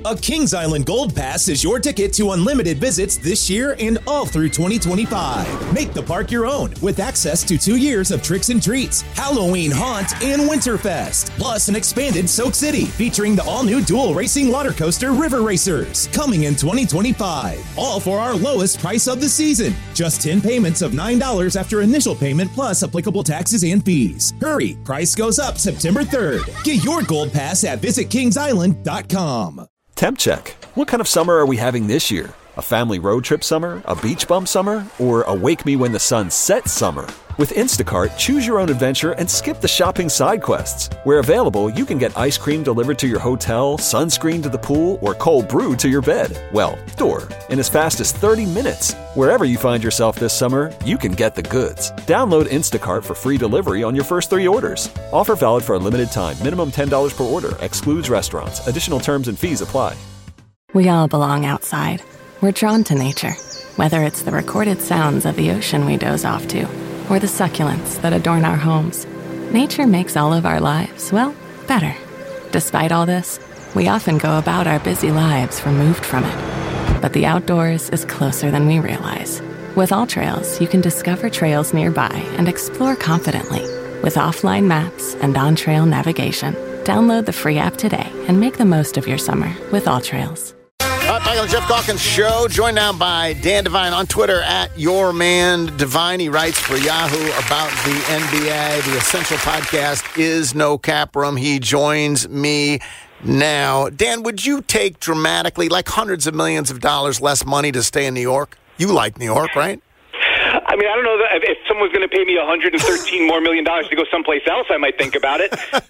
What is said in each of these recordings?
A Kings Island Gold Pass is your ticket to unlimited visits this year and all through 2025. Make the park your own with access to 2 years of tricks and treats, Halloween Haunt, and Winterfest. Plus an expanded Soak City featuring the all-new dual racing water coaster River Racers coming in 2025. All for our lowest price of the season. Just 10 payments of $9 after initial payment plus applicable taxes and fees. Hurry, price goes up September 3rd. Get your Gold Pass at visitkingsisland.com. Temp check. What kind of summer are we having this year? A family road trip summer? A beach bum summer? Or a wake me when the sun sets summer? With Instacart, choose your own adventure and skip the shopping side quests. Where available, you can get ice cream delivered to your hotel, sunscreen to the pool, or cold brew to your bed. Well, door. In as fast as 30 minutes. Wherever you find yourself this summer, you can get the goods. Download Instacart for free delivery on your first 3 orders. Offer valid for a limited time. Minimum $10 per order. Excludes restaurants. Additional terms and fees apply. We all belong outside. We're drawn to nature. Whether it's the recorded sounds of the ocean we doze off to, or the succulents that adorn our homes, nature makes all of our lives, well, better. Despite all this, we often go about our busy lives removed from it. But the outdoors is closer than we realize. With AllTrails, you can discover trails nearby and explore confidently. With offline maps and on-trail navigation, download the free app today and make the most of your summer with AllTrails. Back on the Jeff Calkins Show, joined now by Dan Devine on Twitter at YourManDevine. He writes for Yahoo about the NBA. The Essential Podcast is No Cap Room. He joins me now. Dan, would you take dramatically, like hundreds of millions of dollars less money to stay in New York? You like New York, right? I mean, I don't know that if someone's going to pay me $113 more million to go someplace else, I might think about it.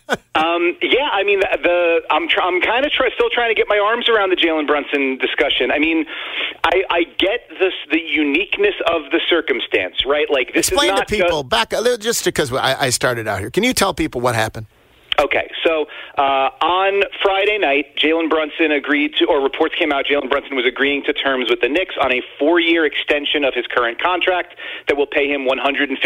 Yeah, I mean, I'm kind of still trying to get my arms around the Jalen Brunson discussion. I mean, I get the uniqueness of the circumstance, right? Like, this explain is not to people just because I started out here. Can you tell people what happened? Okay, so on Friday night, Jalen Brunson agreed to, or reports came out, Jalen Brunson was agreeing to terms with the Knicks on a 4-year extension of his current contract that will pay him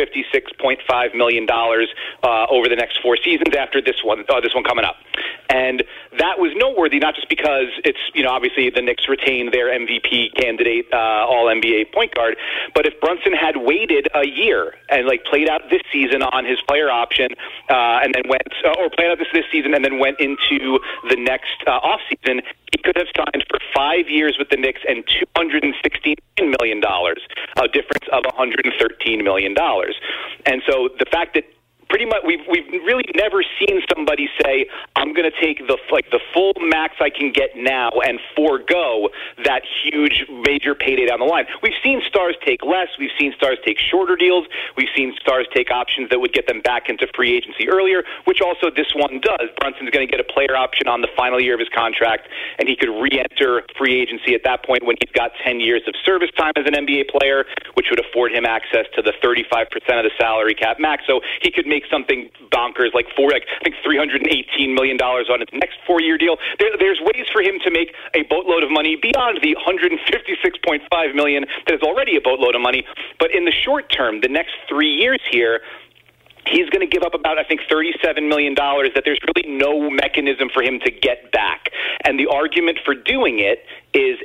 $156.5 million over the next 4 seasons after this one coming up. And that was noteworthy, not just because it's, obviously the Knicks retained their MVP candidate, All-NBA point guard, but if Brunson had waited a year and played out this season on his player option and then played out this season and then went into the next offseason, he could have signed for 5 years with the Knicks and $216 million, a difference of $113 million. And so the fact that pretty much we've really never seen somebody say, I'm going to take the full max I can get now and forego that huge major payday down the line. We've seen stars take less. We've seen stars take shorter deals. We've seen stars take options that would get them back into free agency earlier, which also this one does. Brunson's going to get a player option on the final year of his contract, and he could re-enter free agency at that point when he's got 10 years of service time as an NBA player, which would afford him access to the 35% of the salary cap max. So he could make something bonkers I think $318 million on his next 4-year deal. There's ways for him to make a boatload of money beyond the $156.5 million that is already a boatload of money. But in the short term, the next 3 years here, he's going to give up about, I think, $37 million that there's really no mechanism for him to get back. And the argument for doing it is,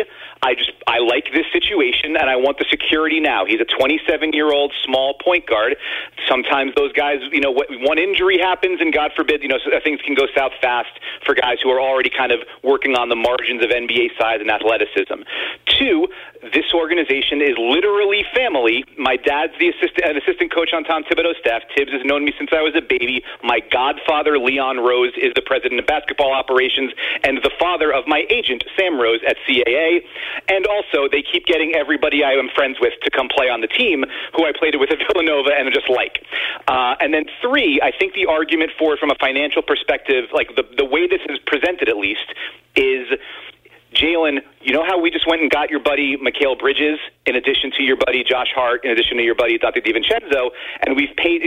I like this situation and I want the security now. He's a 27-year-old small point guard. Sometimes those guys, one injury happens and God forbid, things can go south fast for guys who are already kind of working on the margins of NBA size and athleticism. 2, this organization is literally family. My dad's an assistant coach on Tom Thibodeau's staff. Tibbs has known me since I was a baby. My godfather, Leon Rose, is the president of basketball operations and the father of my agent, Sam Rose, at CAA. And also, they keep getting everybody I am friends with to come play on the team, who I played with at Villanova and just like. And then 3, I think the argument for it from a financial perspective, the way this is presented at least, is Jalen, you know how we just went and got your buddy Mikal Bridges in addition to your buddy Josh Hart, in addition to your buddy Dante DiVincenzo, and we've paid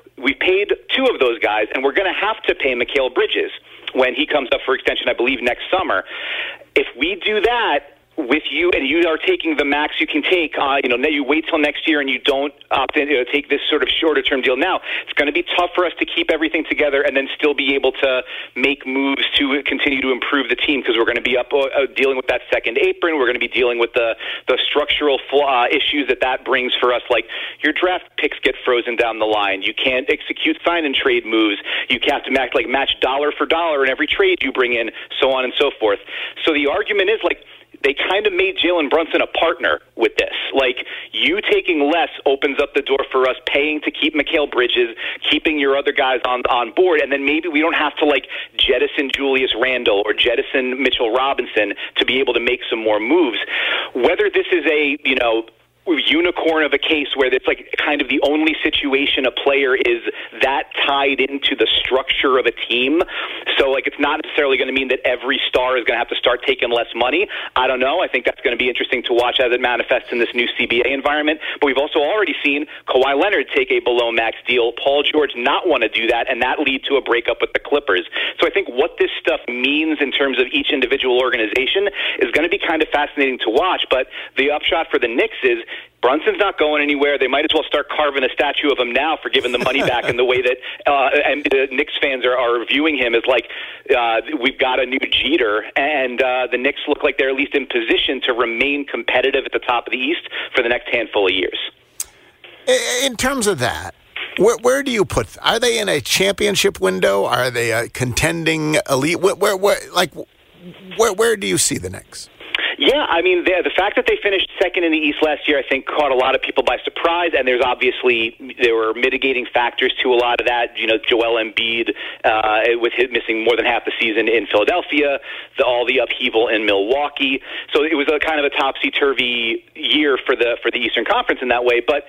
2 of those guys, and we're going to have to pay Mikal Bridges when he comes up for extension, I believe, next summer. If we do that, with you, and you are taking the max you can take, you wait till next year and you don't opt in, take this sort of shorter-term deal now, it's going to be tough for us to keep everything together and then still be able to make moves to continue to improve the team, because we're going to be up dealing with that second apron. We're going to be dealing with the structural issues that brings for us. Like, your draft picks get frozen down the line. You can't execute sign-and-trade moves. You have to match dollar for dollar in every trade you bring in, so on and so forth. So the argument is, like, they kind of made Jalen Brunson a partner with this. Like, you taking less opens up the door for us paying to keep Mikal Bridges, keeping your other guys on board, and then maybe we don't have to, like, jettison Julius Randle or jettison Mitchell Robinson to be able to make some more moves. Whether this is a, unicorn of a case where it's like kind of the only situation a player is that tied into the structure of a team. So, like, it's not necessarily going to mean that every star is going to have to start taking less money. I don't know. I think that's going to be interesting to watch as it manifests in this new CBA environment. But we've also already seen Kawhi Leonard take a below max deal, Paul George not want to do that, and that lead to a breakup with the Clippers. So I think what this stuff means in terms of each individual organization is going to be kind of fascinating to watch. But the upshot for the Knicks is Brunson's not going anywhere. They might as well start carving a statue of him now for giving the money back, and the way that and the Knicks fans are viewing him is like, we've got a new Jeter, and the Knicks look like they're at least in position to remain competitive at the top of the East for the next handful of years. In terms of that, where do you put? Are they in a championship window? Are they a contending elite? Where do you see the Knicks? Yeah, I mean, the fact that they finished second in the East last year, I think, caught a lot of people by surprise, and there were mitigating factors to a lot of that. Joel Embiid, with him missing more than half the season in Philadelphia, all the upheaval in Milwaukee. So it was a kind of a topsy-turvy year for the Eastern Conference in that way, but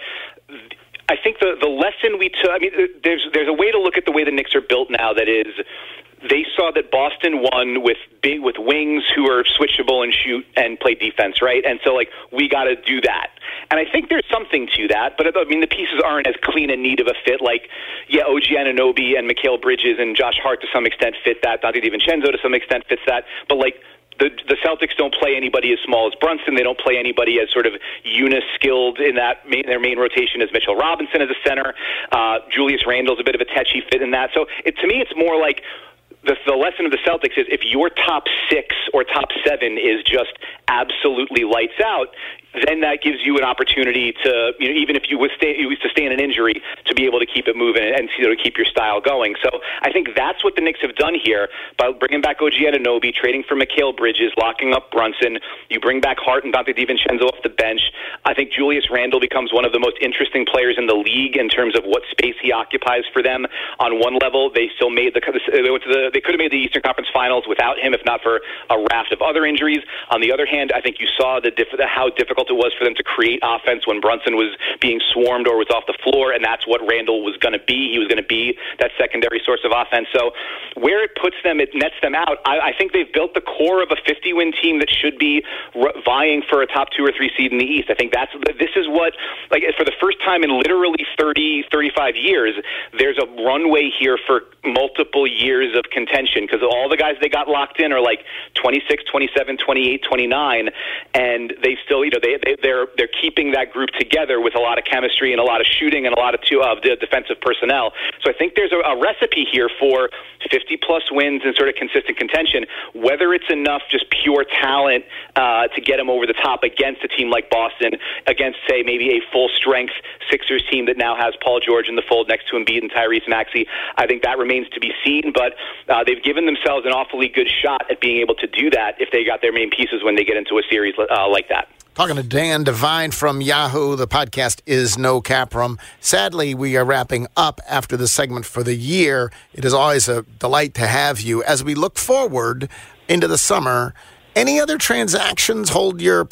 I think the lesson we took, I mean, there's a way to look at the way the Knicks are built now that is, they saw that Boston won with wings who are switchable and shoot and play defense, right? And so, like, we got to do that. And I think there's something to that, but I mean, the pieces aren't as clean and neat of a fit. Like, yeah, OG Anunoby and Mikal Bridges and Josh Hart to some extent fit that. Dante DiVincenzo to some extent fits that. But, like, the Celtics don't play anybody as small as Brunson. They don't play anybody as sort of skilled in their main rotation as Mitchell Robinson as a center. Julius Randle's a bit of a tetchy fit in that. So to me, it's more like the lesson of the Celtics is if your top 6 or top 7 is just absolutely lights out, then that gives you an opportunity to, even if you sustain an injury, to be able to keep it moving and to keep your style going. So I think that's what the Knicks have done here by bringing back OG Anunoby, trading for Mikal Bridges, locking up Brunson. You bring back Hart and Dante DiVincenzo off the bench. I think Julius Randle becomes one of the most interesting players in the league in terms of what space he occupies for them. On one level, they still made they could have made the Eastern Conference Finals without him, if not for a raft of other injuries. On the other hand, I think you saw how difficult it was for them to create offense when Brunson was being swarmed or was off the floor, and that's what Randle was going to be. He was going to be that secondary source of offense. So where it puts them, it nets them out. I think they've built the core of a 50-win team that should be vying for a top 2 or 3 seed in the East. I think this is what, like, for the first time in literally 30, 35 years, there's a runway here for multiple years of contention, because all the guys they got locked in are like 26, 27, 28, 29, and they still, they're keeping that group together with a lot of chemistry and a lot of shooting and a lot of the defensive personnel. So I think there's a recipe here for 50-plus wins and sort of consistent contention. Whether it's enough just pure talent to get them over the top against a team like Boston, against, say, maybe a full-strength Sixers team that now has Paul George in the fold next to Embiid and Tyrese Maxey, I think that remains to be seen. But they've given themselves an awfully good shot at being able to do that if they got their main pieces when they get into a series like that. Talking to Dan Devine from Yahoo. The podcast is No Cap Room. Sadly, we are wrapping up after the segment for the year. It is always a delight to have you. As we look forward into the summer, any other transactions hold your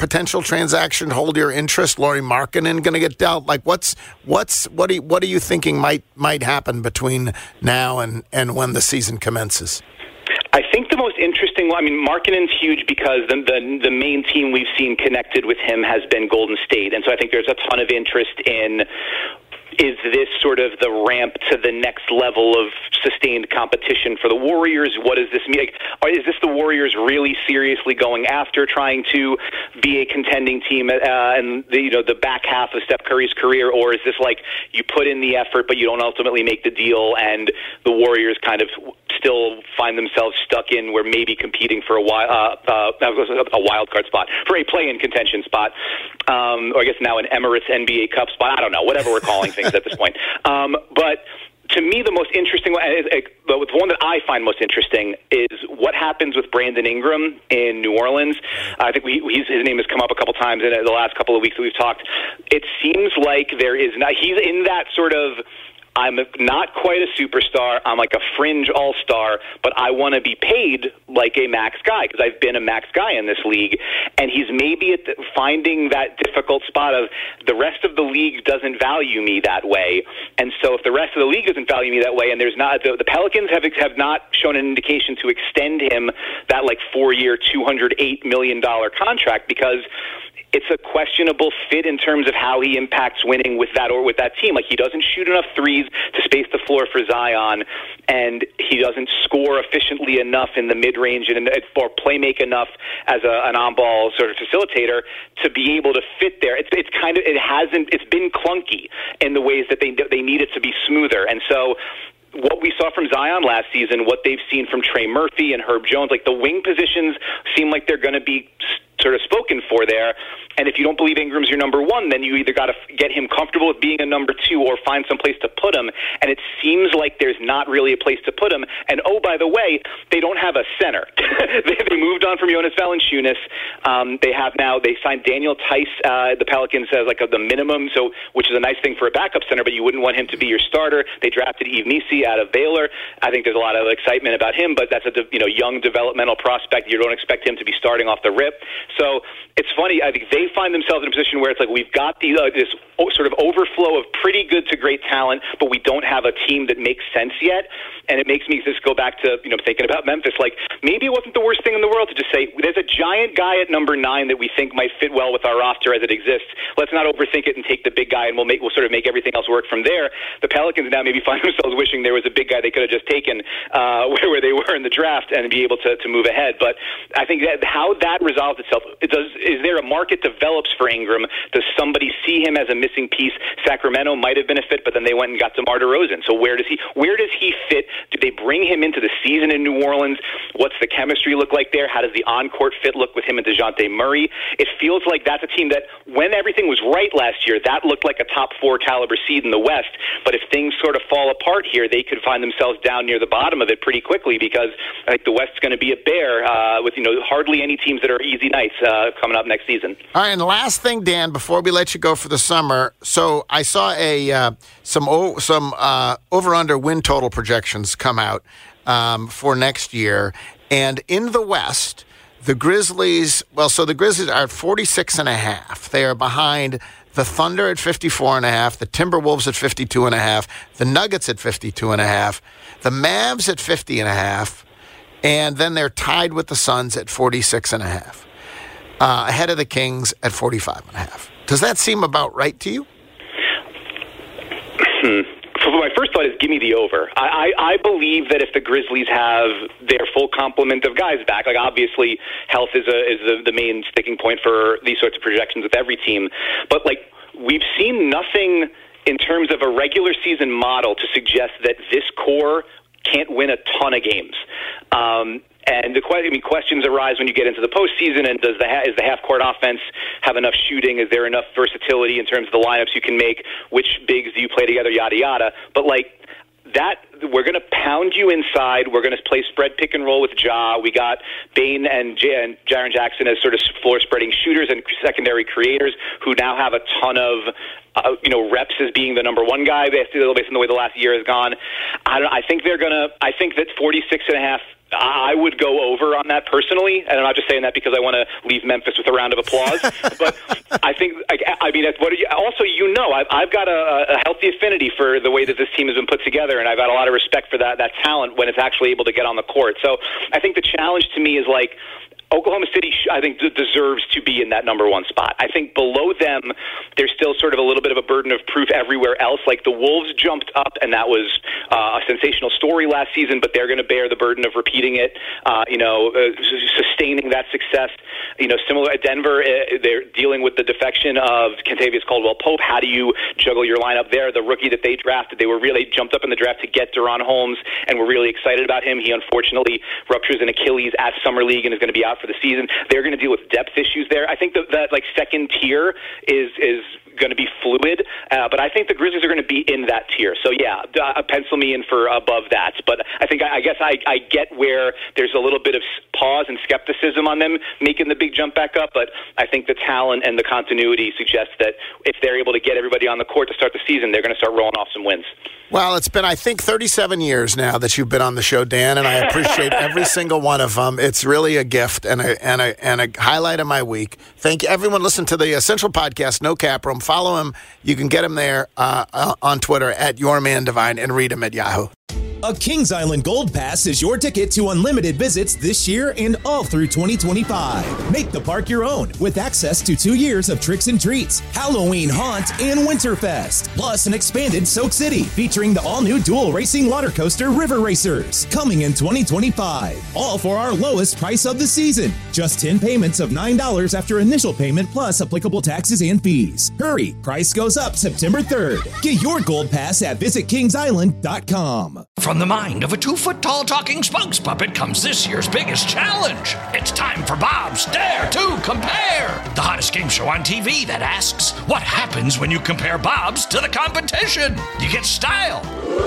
interest? Lauri Markkanen going to get dealt? Like, what are you thinking might happen between now and when the season commences? I think the most interesting one, I mean, Markkanen's huge because the main team we've seen connected with him has been Golden State. And so I think there's a ton of interest in is this sort of the ramp to the next level of sustained competition for the Warriors? What does this mean? Is this the Warriors really seriously going after trying to be a contending team and the back half of Steph Curry's career, or is this like you put in the effort but you don't ultimately make the deal, and the Warriors kind of still find themselves stuck in where maybe competing for a wild card spot, for a play-in contention spot, or I guess now an Emirates NBA Cup spot. I don't know, whatever we're calling things at this point. But to me, the most interesting one, the one that I find most interesting, is what happens with Brandon Ingram in New Orleans. I think his name has come up a couple times in the last couple of weeks that we've talked. It seems like he's in that sort of, I'm not quite a superstar. I'm like a fringe all-star, but I want to be paid like a max guy because I've been a max guy in this league. And he's maybe finding that difficult spot of the rest of the league doesn't value me that way. And so if the rest of the league doesn't value me that way, and there's not, the Pelicans have not shown an indication to extend him that like 4-year, $208 million contract, because it's a questionable fit in terms of how he impacts winning with that team. Like, he doesn't shoot enough threes to space the floor for Zion, and he doesn't score efficiently enough in the mid-range or play make enough as an on-ball sort of facilitator to be able to fit there. It's been clunky in the ways that they need it to be smoother. And so what we saw from Zion last season, what they've seen from Trey Murphy and Herb Jones, like the wing positions seem like they're going to be sort of spoken for there. And if you don't believe Ingram's your number one, then you either got to get him comfortable with being a number two or find some place to put him. And it seems like there's not really a place to put him. And oh, by the way, they don't have a center. They moved on from Jonas Valanciunas. They signed Daniel Tice. The Pelicans as like the minimum, which is a nice thing for a backup center, but you wouldn't want him to be your starter. They drafted Yves Nisi out of Baylor. I think there's a lot of excitement about him, but that's a young developmental prospect. You don't expect him to be starting off the rip. So it's funny. I think they find themselves in a position where it's like we've got this sort of overflow of pretty good to great talent, but we don't have a team that makes sense yet. And it makes me just go back to thinking about Memphis. Like, maybe it wasn't the worst thing in the world to just say there's a giant guy at number 9 that we think might fit well with our roster as it exists. Let's not overthink it and take the big guy, and we'll sort of make everything else work from there. The Pelicans now maybe find themselves wishing there was a big guy they could have just taken where they were in the draft and be able to move ahead. But I think that how that resolves itself, is there a market develops for Ingram? Does somebody see him as a missing piece? Sacramento might have been a fit, but then they went and got DeMar DeRozan. So where does he fit? Do they bring him into the season in New Orleans? What's the chemistry look like there? How does the on-court fit look with him and DeJounte Murray? It feels like that's a team that, when everything was right last year, that looked like a top 4 caliber seed in the West. But if things sort of fall apart here, they could find themselves down near the bottom of it pretty quickly, because I think the West's going to be a bear with hardly any teams that are easy nights coming up next season. All right, and the last thing, Dan, before we let you go for the summer, so I saw some over-under win total projections come out for next year, and in the West, the Grizzlies are at 46.5. They are behind the Thunder at 54.5, the Timberwolves at 52.5, the Nuggets at 52.5, the Mavs at 50.5, and then they're tied with the Suns at 46.5. Ahead of the Kings at 45.5. Does that seem about right to you? My first thought is give me the over. I believe that if the Grizzlies have their full complement of guys back, like obviously health is the main sticking point for these sorts of projections with every team, but like we've seen nothing in terms of a regular season model to suggest that this core can't win a ton of games. And questions arise when you get into the postseason. And is the half-court offense have enough shooting? Is there enough versatility in terms of the lineups you can make? Which bigs do you play together? Yada yada. But like that, we're going to pound you inside. We're going to play spread pick and roll with Ja. We got Bane and Jaren Jackson as sort of floor-spreading shooters and secondary creators who now have a ton of reps as being the number one guy based on the way the last year has gone. I think that 46.5. I would go over on that personally, and I'm not just saying that because I want to leave Memphis with a round of applause. But I think, also, I've got a healthy affinity for the way that this team has been put together, and I've got a lot of respect for that talent when it's actually able to get on the court. So I think the challenge to me is like, Oklahoma City, I think, deserves to be in that number one spot. I think below them, there's still sort of a little bit of a burden of proof everywhere else. Like the Wolves jumped up, and that was a sensational story last season, but they're going to bear the burden of repeating it, sustaining that success. Similar at Denver, they're dealing with the defection of Kentavious Caldwell-Pope. How do you juggle your lineup there? The rookie that they drafted, they jumped up in the draft to get De'Ron Holmes, and we're really excited about him. He unfortunately ruptures an Achilles at Summer League and is going to be out for the season. They're going to deal with depth issues there. I think that like second tier is going to be fluid, but I think the Grizzlies are going to be in that tier. So yeah, pencil me in for above that. But I think I guess I get where there's a little bit of pause and skepticism on them making the big jump back up. But I think the talent and the continuity suggests that if they're able to get everybody on the court to start the season, they're going to start rolling off some wins. Well, it's been, I think, 37 years now that you've been on the show, Dan, and I appreciate every single one of them. It's really a gift and a highlight of my week. Thank you. Everyone listen to the Essential Podcast, No Cap Room. Follow him. You can get him there on Twitter at YourManDivine and read him at Yahoo. A Kings Island Gold Pass is your ticket to unlimited visits this year and all through 2025. Make the park your own with access to 2 years of tricks and treats, Halloween Haunt, and Winterfest. Plus an expanded Soak City featuring the all-new dual racing water coaster River Racers coming in 2025. All for our lowest price of the season. Just 10 payments of $9 after initial payment plus applicable taxes and fees. Hurry, price goes up September 3rd. Get your Gold Pass at visitkingsisland.com. From the mind of a 2-foot-tall talking spokes puppet comes this year's biggest challenge. It's time for Bob's Dare to Compare, the hottest game show on TV that asks, what happens when you compare Bob's to the competition? You get style.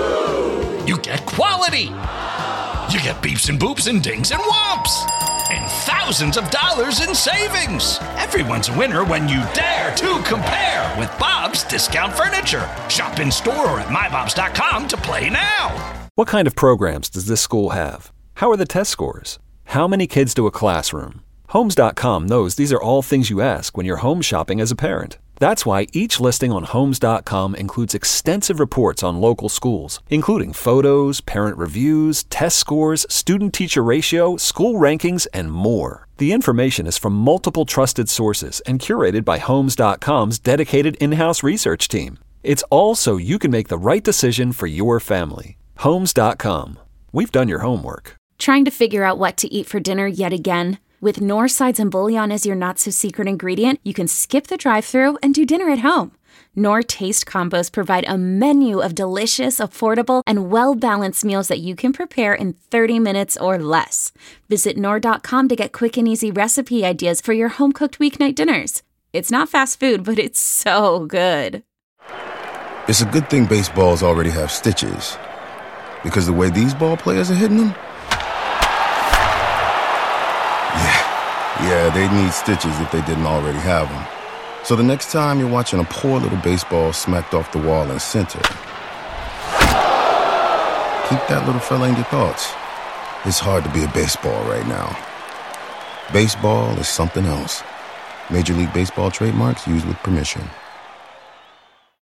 You get quality. You get beeps and boops and dings and whomps. And thousands of dollars in savings. Everyone's a winner when you dare to compare with Bob's Discount Furniture. Shop in store or at mybobs.com to play now. What kind of programs does this school have? How are the test scores? How many kids do a classroom? Homes.com knows these are all things you ask when you're home shopping as a parent. That's why each listing on Homes.com includes extensive reports on local schools, including photos, parent reviews, test scores, student-teacher ratio, school rankings, and more. The information is from multiple trusted sources and curated by Homes.com's dedicated in-house research team. It's all so you can make the right decision for your family. Homes.com. We've done your homework. Trying to figure out what to eat for dinner yet again? With Knorr sides and bouillon as your not-so-secret ingredient, you can skip the drive-thru and do dinner at home. Knorr Taste Combos provide a menu of delicious, affordable, and well-balanced meals that you can prepare in 30 minutes or less. Visit Knorr.com to get quick and easy recipe ideas for your home-cooked weeknight dinners. It's not fast food, but it's so good. It's a good thing baseballs already have stitches, because the way these ball players are hitting them, yeah, they'd need stitches if they didn't already have them. So the next time you're watching a poor little baseball smacked off the wall in center, keep that little fella in your thoughts. It's hard to be a baseball right now. Baseball is something else. Major League Baseball trademarks used with permission.